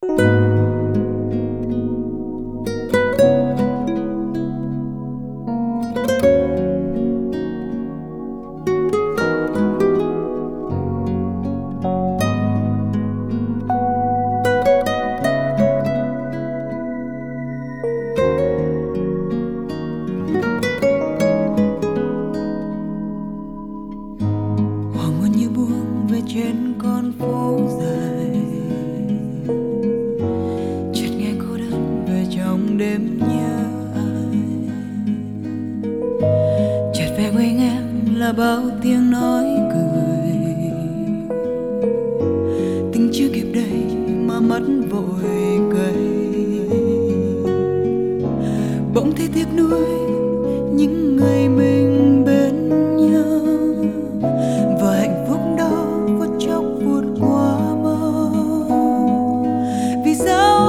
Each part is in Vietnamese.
Trên con phố dài, chợt nghe cô đơn về trong đêm nhớ ai. Chợt về quanh em là bao tiếng nói cười, tình chưa kịp đầy mà mất vội cây. Bỗng thấy tiếc nuối những ngày mình bên nhau, và hạnh phúc đó phút chốc vụt qua mơ. Vì sao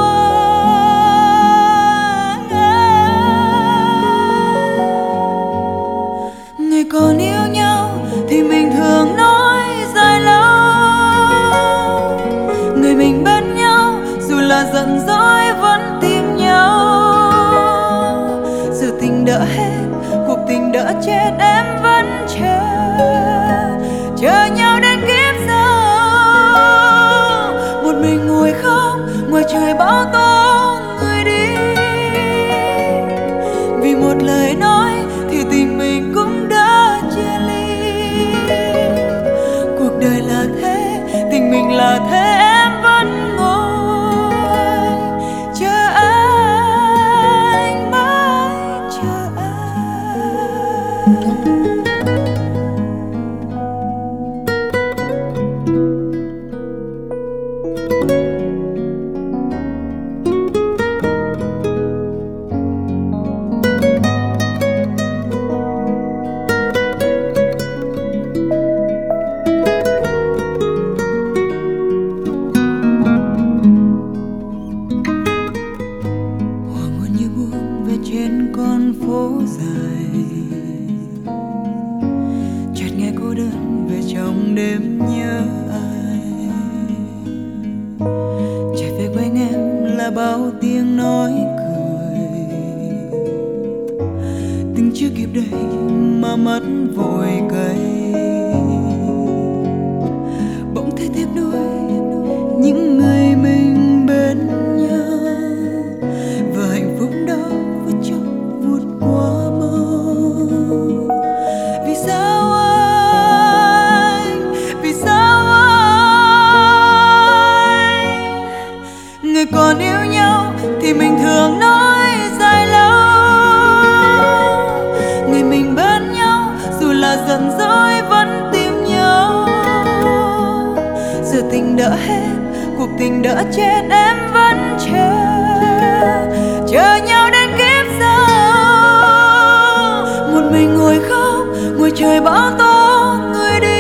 người còn yêu nhau thì mình thường nói dài lâu, người mình bên nhau dù là giận dỗi vẫn tìm nhau. Giờ tình đã hết, cuộc tình đã chết, em vẫn chờ nhau đến kiếp sau. Một mình ngồi khóc ngoài trời bão tố người đi, vì một lời nói thì tình mình cũng đã chia ly. Cuộc đời là thế, tình mình là thế, em vẫn ngồi chờ anh, mãi chờ anh. Trên con phố dài, chợt nghe cô đơn về trong đêm nhớ ai. Chạy về quanh em là bao tiếng nói cười, tình chưa kịp đầy mà mất vội cây. Bỗng thấy tiếc nuối những ngày mình bên nhau, và hạnh phúc đó vụt qua mơ. Vì sao anh người còn yêu nhau thì mình thường nói dài lâu, người mình bên nhau dù là giận dỗi vẫn tìm nhau. Giờ tình đã hết, cuộc tình đã chết, em vẫn chờ nhau đến kiếp sau. Một mình ngồi khóc ngoài trời bão tố người đi,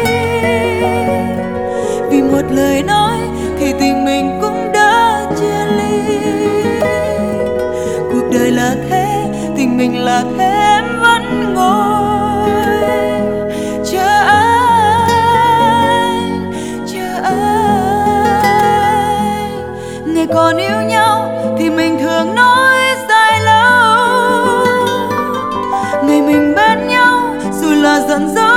vì một lời nói thì tình mình cũng đã chia ly. Cuộc đời là thế, tình mình là thế, em vẫn ngồi chờ anh. Người còn yêu nhau thì mình thường nói dài lâu, người mình bên nhau dù là giận dỗi